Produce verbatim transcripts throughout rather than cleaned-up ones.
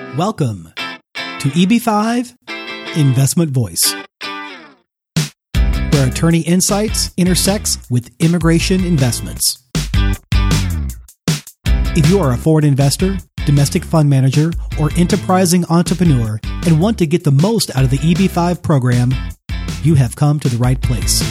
Welcome to E B five Investment Voice, where attorney insights intersects with immigration investments. If you are a foreign investor, domestic fund manager, or enterprising entrepreneur and want to get the most out of the E B five program, you have come to the right place.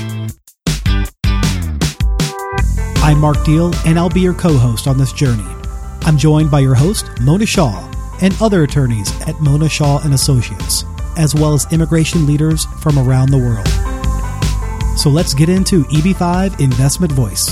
I'm Mark Deal, and I'll be your co-host on this journey. I'm joined by your host, Mona Shaw, and other attorneys at Mona Shaw and Associates, as well as immigration leaders from around the world. So let's get into E B five Investment Voice.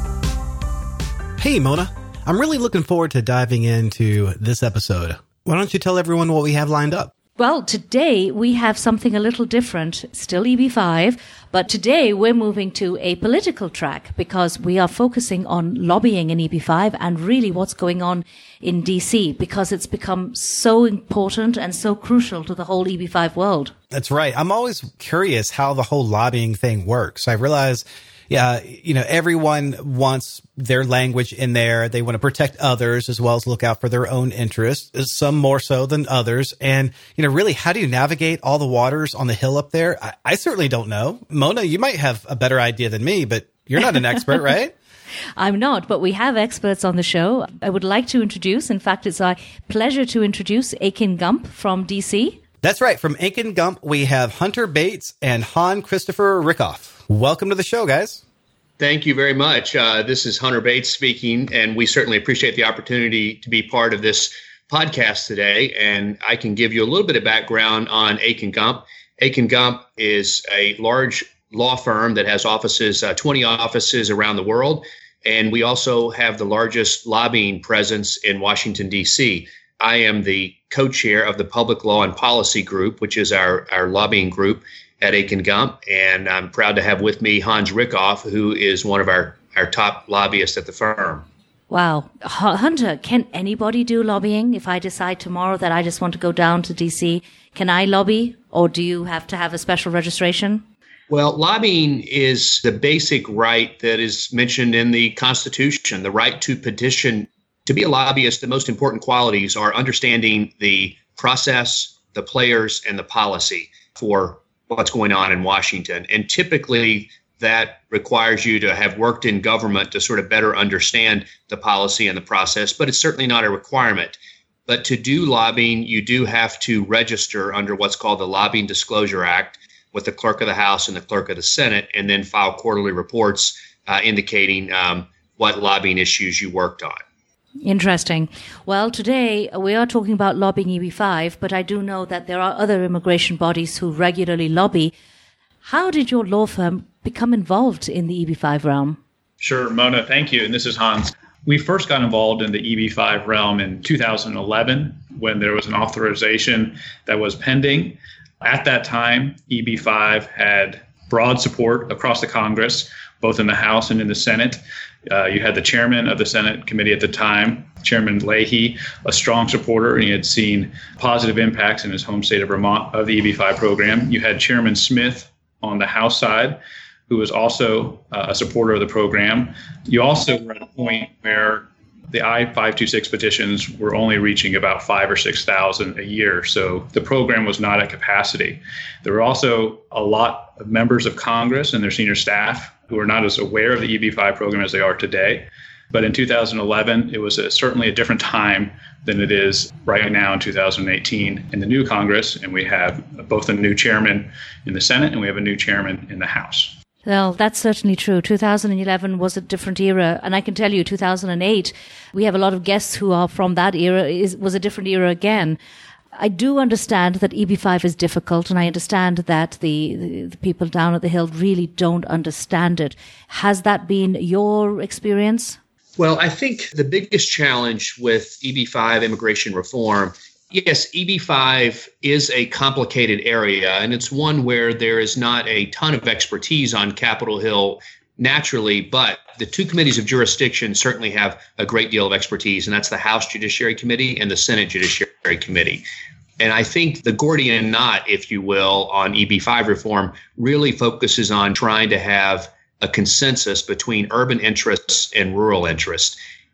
Hey, Mona. I'm really looking forward to diving into this episode. Why don't you tell everyone what we have lined up? Well, today we have something a little different, still E B five, but today we're moving to a political track because we are focusing on lobbying in E B five and really what's going on in D C because it's become so important and so crucial to the whole E B five world. That's right. I'm always curious how the whole lobbying thing works. I realize, yeah, you know, everyone wants their language in there. They want to protect others as well as look out for their own interests, some more so than others. And, you know, really, how do you navigate all the waters on the Hill up there? I, I certainly don't know. Mona, you might have a better idea than me, but you're not an expert, right? I'm not, but we have experts on the show. I would like to introduce, in fact, it's our pleasure to introduce Akin Gump from D C. That's right. From Akin Gump, we have Hunter Bates and Han Christopher Rickoff. Welcome to the show, guys. Thank you very much. Uh, this is Hunter Bates speaking, and we certainly appreciate the opportunity to be part of this podcast today. And I can give you a little bit of background on Akin Gump. Akin Gump is a large law firm that has offices, uh, twenty offices around the world. And we also have the largest lobbying presence in Washington, D C. I am the co-chair of the Public Law and Policy Group, which is our, our lobbying group at Akin Gump, and I'm proud to have with me Hans Rickoff, who is one of our, our top lobbyists at the firm. Wow. H- Hunter, can anybody do lobbying? If I decide tomorrow that I just want to go down to D C, can I lobby, or do you have to have a special registration? Well, lobbying is the basic right that is mentioned in the Constitution, the right to petition. To be a lobbyist, the most important qualities are understanding the process, the players, and the policy for what's going on in Washington. And typically that requires you to have worked in government to sort of better understand the policy and the process, but it's certainly not a requirement. But to do lobbying, you do have to register under what's called the Lobbying Disclosure Act with the clerk of the House and the clerk of the Senate, and then file quarterly reports uh, indicating um, what lobbying issues you worked on. Interesting. Well, today we are talking about lobbying E B five, but I do know that there are other immigration bodies who regularly lobby. How did your law firm become involved in the E B five realm? Sure, Mona, thank you. And this is Hans. We first got involved in the E B five realm in two thousand eleven when there was an authorization that was pending. At that time, E B five had broad support across the Congress, both in the House and in the Senate. Uh, you had the chairman of the Senate committee at the time, Chairman Leahy, a strong supporter, and he had seen positive impacts in his home state of Vermont of the E B five program. You had Chairman Smith on the House side, who was also uh, a supporter of the program. You also were at a point where the I five two six petitions were only reaching about five or six thousand a year, so the program was not at capacity. There were also a lot of members of Congress and their senior staff who are not as aware of the E B five program as they are today. But in two thousand eleven, it was a, certainly a different time than it is right now in two thousand eighteen in the new Congress. And we have both a new chairman in the Senate and we have a new chairman in the House. Well, that's certainly true. two thousand eleven was a different era. And I can tell you, two thousand eight, we have a lot of guests who are from that era, is, was a different era again. I do understand that E B five is difficult, and I understand that the, the, the people down at the Hill really don't understand it. Has that been your experience? Well, I think the biggest challenge with E B five immigration reform, yes, E B five is a complicated area, and it's one where there is not a ton of expertise on Capitol Hill naturally, but the two committees of jurisdiction certainly have a great deal of expertise, and that's the House Judiciary Committee and the Senate Judiciary Committee. And I think the Gordian knot, if you will, on E B five reform really focuses on trying to have a consensus between urban interests and rural interests.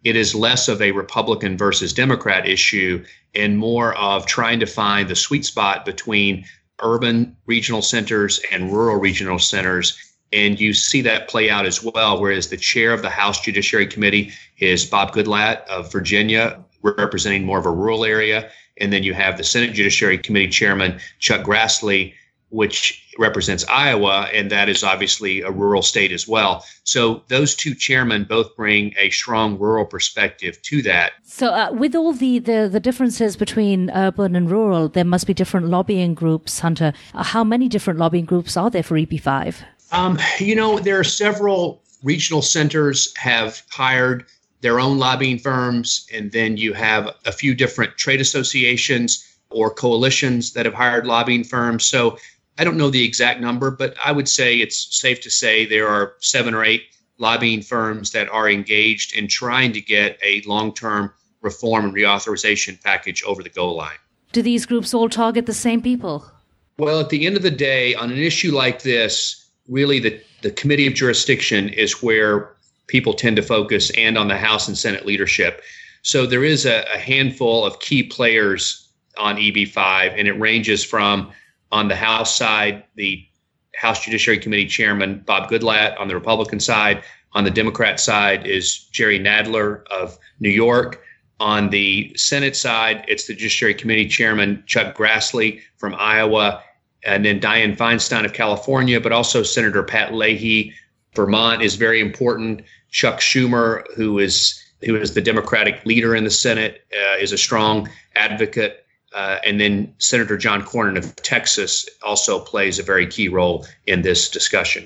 it is less of a Republican versus Democrat issue and more of trying to find the sweet spot between urban regional centers and rural regional centers. And you see that play out as well, whereas the chair of the House Judiciary Committee is Bob Goodlatte of Virginia, representing more of a rural area. And then you have the Senate Judiciary Committee Chairman, Chuck Grassley, which represents Iowa, and that is obviously a rural state as well. So those two chairmen both bring a strong rural perspective to that. So uh, with all the, the, the differences between urban and rural, there must be different lobbying groups, Hunter. Uh, how many different lobbying groups are there for E B five? Um, you know, there are several regional centers have hired their own lobbying firms, and then you have a few different trade associations or coalitions that have hired lobbying firms. So I don't know the exact number, but I would say it's safe to say there are seven or eight lobbying firms that are engaged in trying to get a long-term reform and reauthorization package over the goal line. Do these groups all target the same people? Well, at the end of the day, on an issue like this, really the, the committee of jurisdiction is where people tend to focus, and on the House and Senate leadership. So there is a, a handful of key players on E B five, and it ranges from, on the House side, the House Judiciary Committee Chairman, Bob Goodlatte. On the Republican side, on the Democrat side is Jerry Nadler of New York. On the Senate side, it's the Judiciary Committee Chairman, Chuck Grassley from Iowa, and then Dianne Feinstein of California, but also Senator Pat Leahy. Vermont is very important. Chuck Schumer, who is who is the Democratic leader in the Senate, uh, is a strong advocate. Uh, and then Senator John Cornyn of Texas also plays a very key role in this discussion.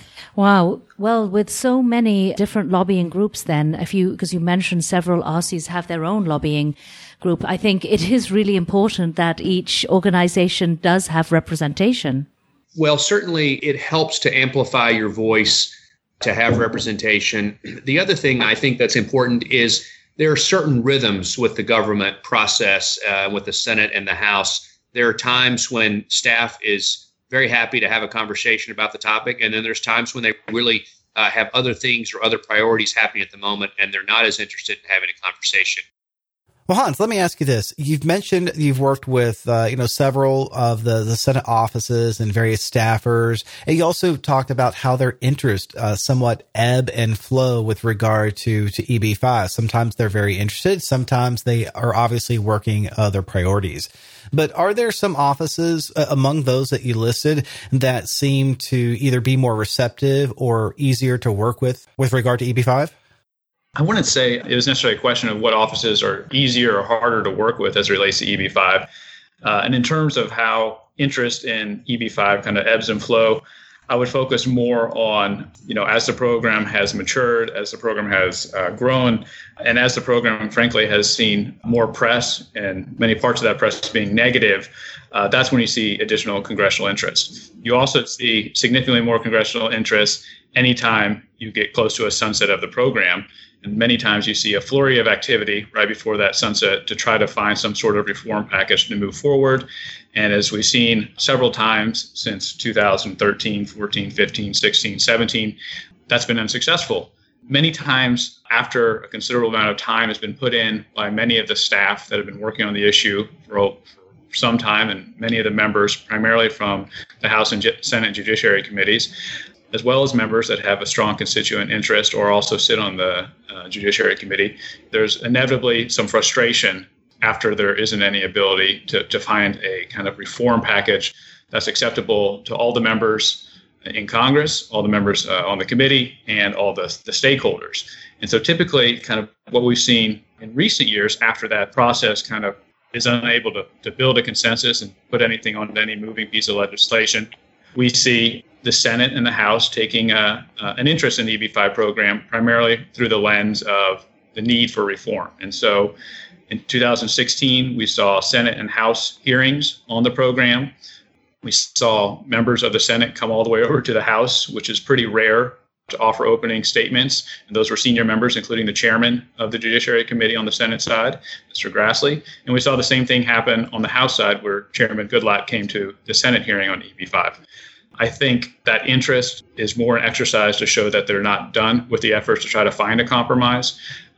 Wow. Well, with so many different lobbying groups then, if you, because you mentioned several R Cs have their own lobbying group, I think it is really important that each organization does have representation. Well, certainly it helps to amplify your voice, to have representation. The other thing I think that's important is there are certain rhythms with the government process, uh, with the Senate and the House. There are times when staff is very happy to have a conversation about the topic, and then there's times when they really uh, have other things or other priorities happening at the moment, and they're not as interested in having a conversation. Well, Hans, let me ask you this. You've mentioned you've worked with, uh, you know, several of the, the Senate offices and various staffers. And you also talked about how their interest uh, somewhat ebb and flow with regard to, to E B five. Sometimes they're very interested. Sometimes they are obviously working other priorities. But are there some offices uh, among those that you listed that seem to either be more receptive or easier to work with with regard to E B five? I wouldn't say it was necessarily a question of what offices are easier or harder to work with as it relates to E B five. Uh, and in terms of how interest in E B five kind of ebbs and flow, I would focus more on, you know, as the program has matured, as the program has uh, grown, and as the program, frankly, has seen more press and many parts of that press being negative, uh, that's when you see additional congressional interest. You also see significantly more congressional interest anytime you get close to a sunset of the program. And many times you see a flurry of activity right before that sunset to try to find some sort of reform package to move forward. And as we've seen several times since two thousand thirteen, fourteen, fifteen, sixteen, seventeen, that's been unsuccessful. Many times after a considerable amount of time has been put in by many of the staff that have been working on the issue for some time, and many of the members, primarily from the House and Senate Judiciary Committees, as well as members that have a strong constituent interest or also sit on the uh, Judiciary Committee, there's inevitably some frustration after there isn't any ability to, to find a kind of reform package that's acceptable to all the members in Congress, all the members uh, on the committee, and all the, the stakeholders. And so typically kind of what we've seen in recent years after that process kind of is unable to, to build a consensus and put anything on any moving piece of legislation, we see the Senate and the House taking a, uh, an interest in the E B five program primarily through the lens of the need for reform. And so in two thousand sixteen, we saw Senate and House hearings on the program. We saw members of the Senate come all the way over to the House, which is pretty rare, to offer opening statements. And those were senior members, including the chairman of the Judiciary Committee on the Senate side, Mister Grassley. And we saw the same thing happen on the House side, where Chairman Goodlatte came to the Senate hearing on E B five. I think that interest is more an exercise to show that they're not done with the efforts to try to find a compromise.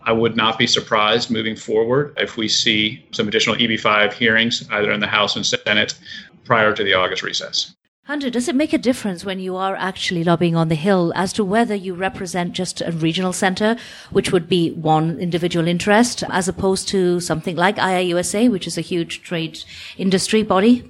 I would not be surprised moving forward if we see some additional E B five hearings, either in the House and Senate, prior to the August recess. Hunter, does it make a difference when you are actually lobbying on the Hill as to whether you represent just a regional center, which would be one individual interest, as opposed to something like I I U S A, which is a huge trade industry body?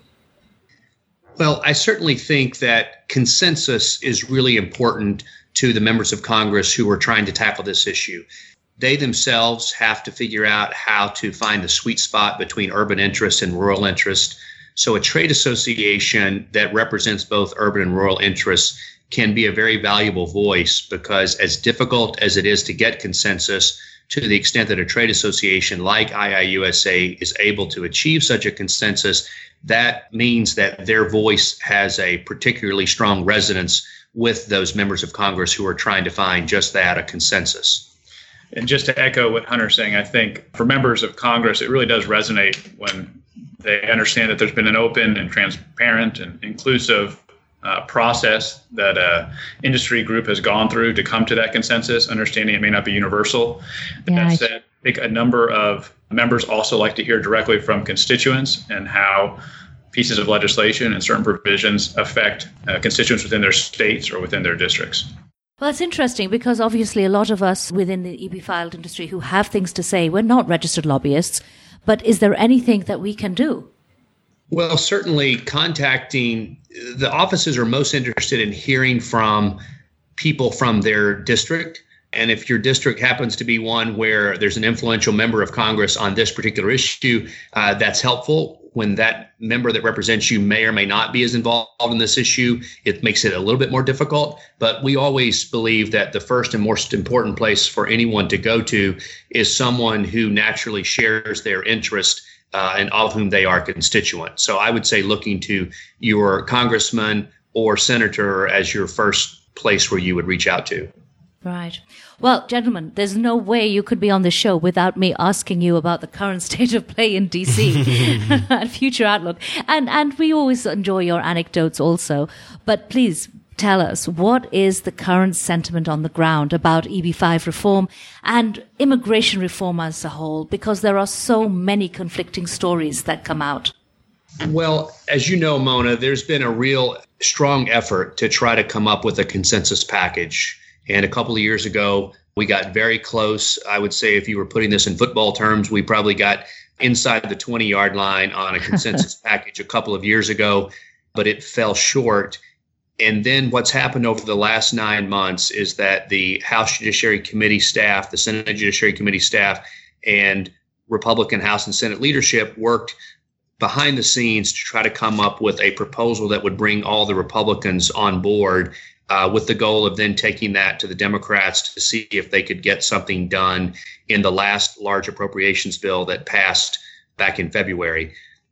Well, I certainly think that consensus is really important to the members of Congress who are trying to tackle this issue. They themselves have to figure out how to find the sweet spot between urban interest and rural interest. So a trade association that represents both urban and rural interests can be a very valuable voice, because as difficult as it is to get consensus, to the extent that a trade association like I I U S A is able to achieve such a consensus, that means that their voice has a particularly strong resonance with those members of Congress who are trying to find just that, a consensus. And just to echo what Hunter's saying, I think for members of Congress, it really does resonate when they understand that there's been an open and transparent and inclusive uh, process that a industry group has gone through to come to that consensus, understanding it may not be universal. But Yeah, that said, I think a number of members also like to hear directly from constituents and how pieces of legislation and certain provisions affect uh, constituents within their states or within their districts. Well, it's interesting because obviously a lot of us within the E B filed industry who have things to say, we're not registered lobbyists, but is there anything that we can do? Well, certainly contacting the offices are most interested in hearing from people from their district. And if your district happens to be one where there's an influential member of Congress on this particular issue, uh, that's helpful. When that member that represents you may or may not be as involved in this issue, it makes it a little bit more difficult. But we always believe that the first and most important place for anyone to go to is someone who naturally shares their interest uh, and of whom they are constituent. So I would say looking to your congressman or senator as your first place where you would reach out to. Right. Well, gentlemen, there's no way you could be on the show without me asking you about the current state of play in D C and future outlook. And and we always enjoy your anecdotes also. But please tell us, what is the current sentiment on the ground about E B five reform and immigration reform as a whole? Because there are so many conflicting stories that come out. Well, as you know, Mona, there's been a real strong effort to try to come up with a consensus package. And a couple of years ago, we got very close. I would say if you were putting this in football terms, we probably got inside the twenty-yard line on a consensus package a couple of years ago, but it fell short. And then what's happened over the last nine months is that the House Judiciary Committee staff, the Senate Judiciary Committee staff, and Republican House and Senate leadership worked behind the scenes to try to come up with a proposal that would bring all the Republicans on board, uh, with the goal of then taking that to the Democrats to see if they could get something done in the last large appropriations bill that passed back in February.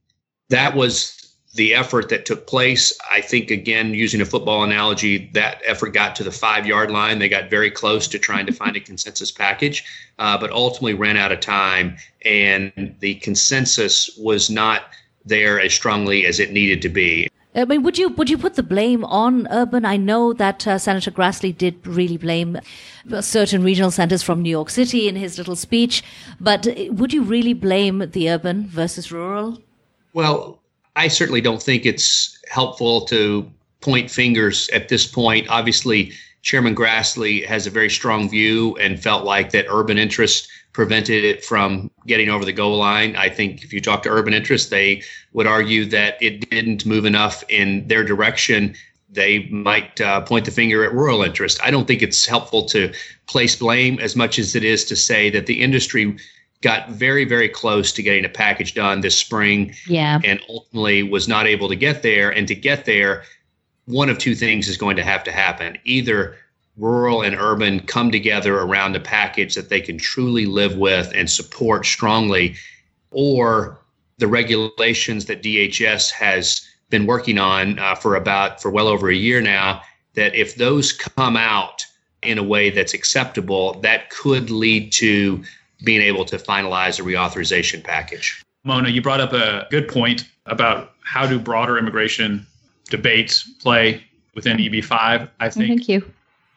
That was the effort that took place. I think, again, using a football analogy, that effort got to the five-yard line. They got very close to trying to find a consensus package, uh, but ultimately ran out of time, and the consensus was not there as strongly as it needed to be. I mean, would you would you put the blame on urban? I know that uh, Senator Grassley did really blame certain regional centers from New York City in his little speech, but would you really blame the urban versus rural? Well, I certainly don't think it's helpful to point fingers at this point. Obviously, Chairman Grassley has a very strong view and felt like that urban interest prevented it from getting over the goal line. I think if you talk to urban interests, they would argue that it didn't move enough in their direction. They might uh, point the finger at rural interest. I don't think it's helpful to place blame as much as it is to say that the industry got very, very close to getting a package done this spring, yeah, and ultimately was not able to get there. And to get there, one of two things is going to have to happen. Either rural and urban come together around a package that they can truly live with and support strongly, or the regulations that D H S has been working on uh, for about for well over a year now, that if those come out in a way that's acceptable, that could lead to being able to finalize a reauthorization package. Mona, you brought up a good point about how do broader immigration debates play within E B five. I think Thank you.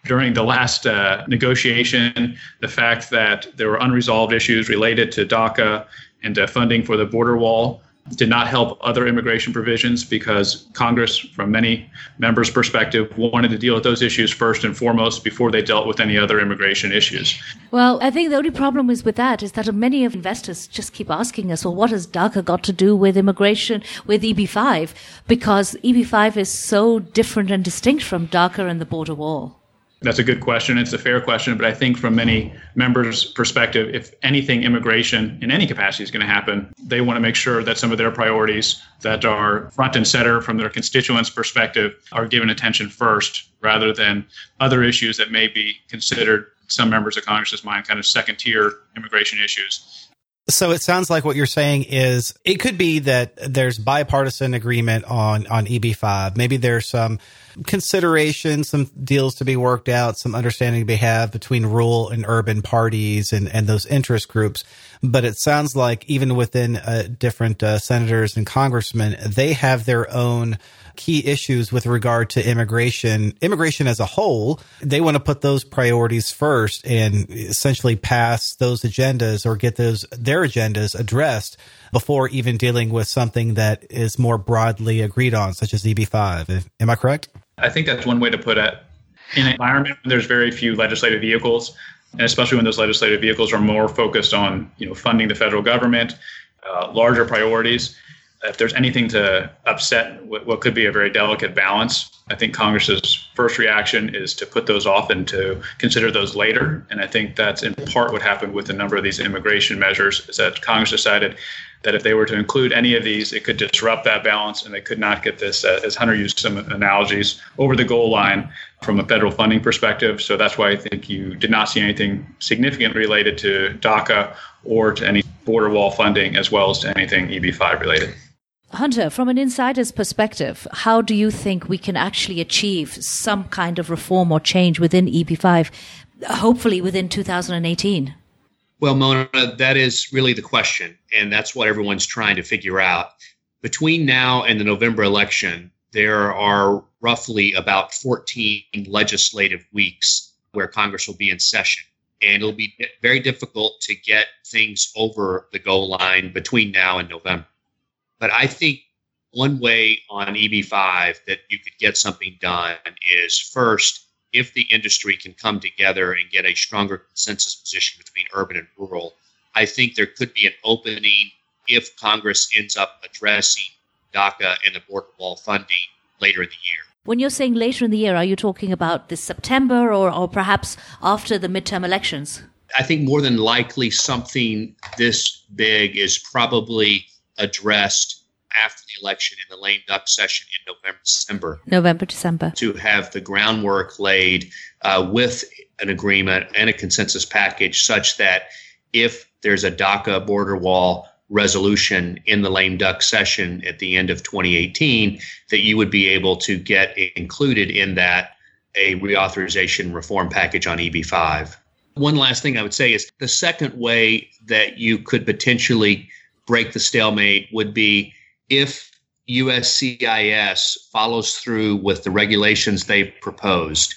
during the last uh, negotiation, the fact that there were unresolved issues related to DACA and to funding for the border wall did not help other immigration provisions because Congress, from many members' perspective, wanted to deal with those issues first and foremost before they dealt with any other immigration issues. Well, I think the only problem is with that is that many of investors just keep asking us, well, what has DACA got to do with immigration, with E B five? Because E B five is so different and distinct from DACA and the border wall. That's a good question. It's a fair question. But I think from many members' perspective, if anything immigration in any capacity is going to happen, they want to make sure that some of their priorities that are front and center from their constituents' perspective are given attention first, rather than other issues that may be considered, some members of Congress's mind, kind of second-tier immigration issues. So it sounds like what you're saying is it could be that there's bipartisan agreement on, on E B five. Maybe there's some consideration, some deals to be worked out, some understanding to be had between rural and urban parties and, and those interest groups. But it sounds like even within uh, different uh, senators and congressmen, they have their own key issues with regard to immigration, immigration as a whole. They want to put those priorities first and essentially pass those agendas or get those their agendas addressed before even dealing with something that is more broadly agreed on, such as E B five. Am I correct? I think that's one way to put it. In an environment where there's very few legislative vehicles, and especially when those legislative vehicles are more focused on, you know, funding the federal government, uh, larger priorities, if there's anything to upset what could be a very delicate balance, I think Congress's first reaction is to put those off and to consider those later. And I think that's in part what happened with a number of these immigration measures, is that Congress decided that if they were to include any of these, it could disrupt that balance and they could not get this, uh, as Hunter used some analogies, over the goal line from a federal funding perspective. So that's why I think you did not see anything significant related to DACA or to any border wall funding, as well as to anything E B five related. Hunter, from an insider's perspective, how do you think we can actually achieve some kind of reform or change within E B five, hopefully within two thousand eighteen? Well, Mona, that is really the question, and that's what everyone's trying to figure out. Between now and the November election, there are roughly about fourteen legislative weeks where Congress will be in session, and it'll be very difficult to get things over the goal line between now and November. But I think one way on E B five that you could get something done is, first, if the industry can come together and get a stronger consensus position between urban and rural, I think there could be an opening if Congress ends up addressing DACA and the border wall funding later in the year. When you're saying later in the year, are you talking about this September or, or perhaps after the midterm elections? I think more than likely something this big is probably addressed after the election in the lame duck session in November, December. November, December. To have the groundwork laid uh, with an agreement and a consensus package such that if there's a DACA border wall resolution in the lame duck session at the end of twenty eighteen, that you would be able to get included in that a reauthorization reform package on E B five. One last thing I would say is the second way that you could potentially break the stalemate would be if U S C I S follows through with the regulations they've proposed,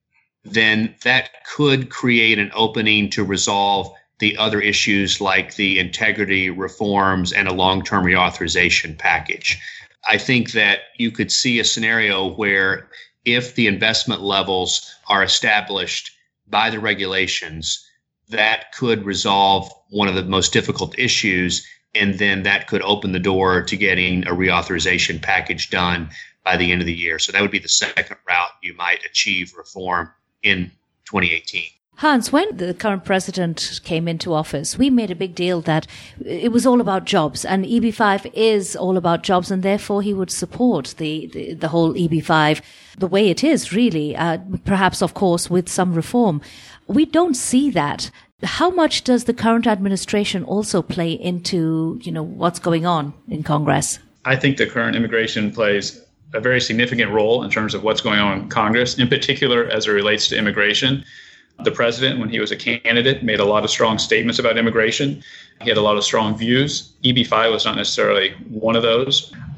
then that could create an opening to resolve the other issues like the integrity reforms and a long-term reauthorization package. I think that you could see a scenario where if the investment levels are established by the regulations, that could resolve one of the most difficult issues. And then that could open the door to getting a reauthorization package done by the end of the year. So that would be the second route you might achieve reform in twenty eighteen. Hans, when the current president came into office, we made a big deal that it was all about jobs, and E B five is all about jobs, and therefore he would support the, the, the whole E B five the way it is, really, uh, perhaps, of course, with some reform. We don't see that. How much does the current administration also play into, you know, what's going on in Congress? I think the current immigration plays a very significant role in terms of what's going on in Congress, in particular as it relates to immigration. The president, when he was a candidate, made a lot of strong statements about immigration. He had a lot of strong views. E B five was not necessarily one of those.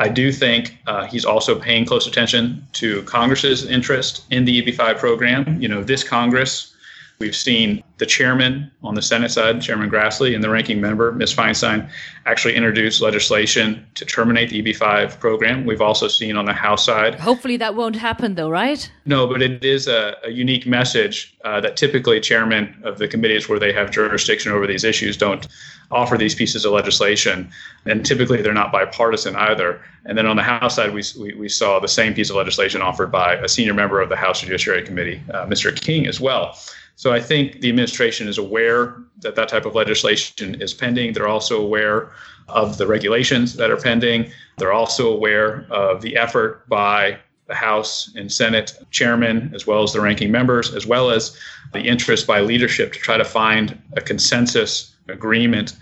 I do think uh, he's also paying close attention to Congress's interest in the E B five program. You know, this Congress, we've seen the chairman on the Senate side, Chairman Grassley, and the ranking member, Miz Feinstein, actually introduce legislation to terminate the E B five program. We've also seen on the House side. Hopefully that won't happen, though, right? No, but it is a, a unique message uh, that typically chairmen of the committees where they have jurisdiction over these issues don't offer these pieces of legislation. And typically they're not bipartisan either. And then on the House side, we, we, we saw the same piece of legislation offered by a senior member of the House Judiciary Committee, uh, Mister King, as well. So I think the administration is aware that that type of legislation is pending. They're also aware of the regulations that are pending. They're also aware of the effort by the House and Senate chairman, as well as the ranking members, as well as the interest by leadership to try to find a consensus agreement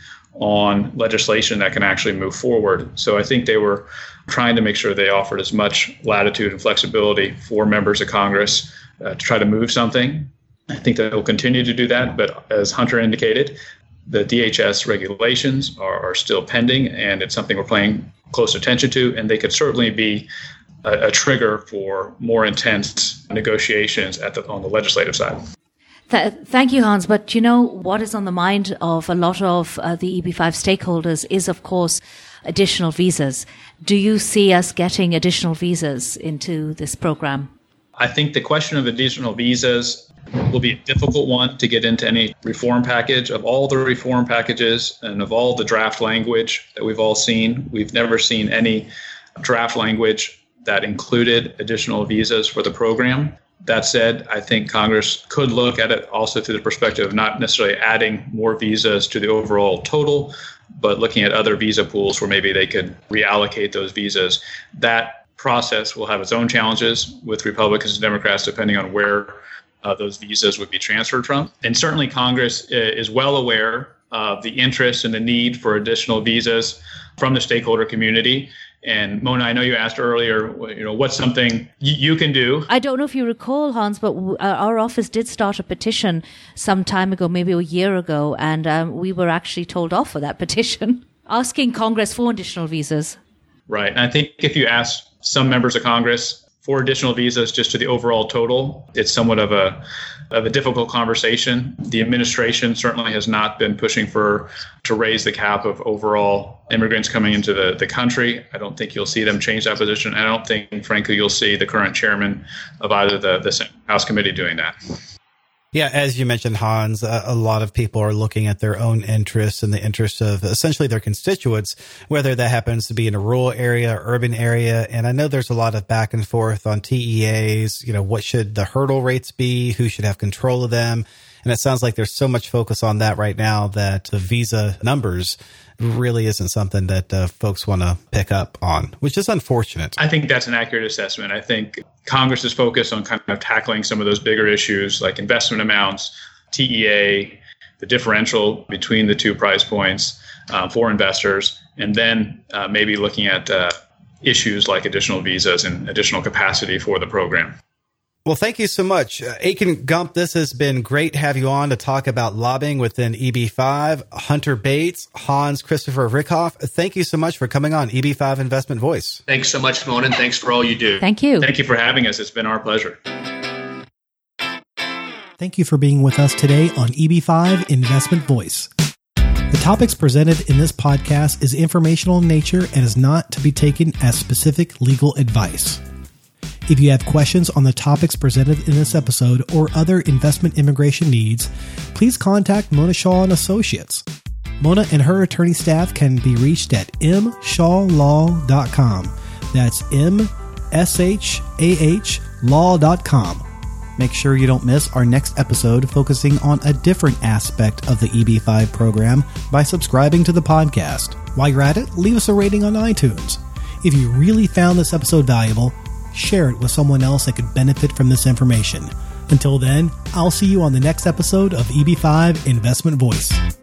on legislation that can actually move forward. So I think they were trying to make sure they offered as much latitude and flexibility for members of Congress uh, to try to move something. I think that will continue to do that. But as Hunter indicated, the D H S regulations are, are still pending, and it's something we're paying close attention to. And they could certainly be a, a trigger for more intense negotiations at the, on the legislative side. Th- thank you, Hans. But you know, what is on the mind of a lot of uh, the E B five stakeholders is, of course, additional visas. Do you see us getting additional visas into this program? I think the question of additional visas will be a difficult one to get into any reform package. Of all the reform packages and of all the draft language that we've all seen, we've never seen any draft language that included additional visas for the program. That said, I think Congress could look at it also through the perspective of not necessarily adding more visas to the overall total, but looking at other visa pools where maybe they could reallocate those visas. That process will have its own challenges with Republicans and Democrats, depending on where uh, those visas would be transferred from. And certainly Congress is well aware of the interest and the need for additional visas from the stakeholder community. And Mona, I know you asked earlier, you know, what's something y- you can do? I don't know if you recall, Hans, but w- our office did start a petition some time ago, maybe a year ago, and um, we were actually told off for that petition, asking Congress for additional visas. Right. And I think if you ask some members of Congress for additional visas just to the overall total, it's somewhat of a of a difficult conversation. The administration certainly has not been pushing for to raise the cap of overall immigrants coming into the, the country. I don't think you'll see them change that position. I don't think, frankly, you'll see the current chairman of either the, the House committee doing that. Yeah, as you mentioned, Hans, uh, a lot of people are looking at their own interests and the interests of essentially their constituents, whether that happens to be in a rural area or urban area. And I know there's a lot of back and forth on T E As. You know, what should the hurdle rates be? Who should have control of them? And it sounds like there's so much focus on that right now that the visa numbers really isn't something that uh, folks want to pick up on, which is unfortunate. I think that's an accurate assessment. I think Congress is focused on kind of tackling some of those bigger issues like investment amounts, T E A, the differential between the two price points uh, for investors, and then uh, maybe looking at uh, issues like additional visas and additional capacity for the program. Well, thank you so much. Uh, Aiken Gump, this has been great to have you on to talk about lobbying within E B five. Hunter Bates, Hans Christopher Rickhoff, thank you so much for coming on E B five Investment Voice. Thanks so much, Mona, and thanks for all you do. Thank you. Thank you for having us. It's been our pleasure. Thank you for being with us today on E B five Investment Voice. The topics presented in this podcast is informational in nature and is not to be taken as specific legal advice. If you have questions on the topics presented in this episode or other investment immigration needs, please contact Mona Shaw and Associates. Mona and her attorney staff can be reached at m shaw law dot com. That's M S H A H law dot com. Make sure you don't miss our next episode focusing on a different aspect of the E B five program by subscribing to the podcast. While you're at it, leave us a rating on iTunes. If you really found this episode valuable, share it with someone else that could benefit from this information. Until then, I'll see you on the next episode of E B five Investment Voice.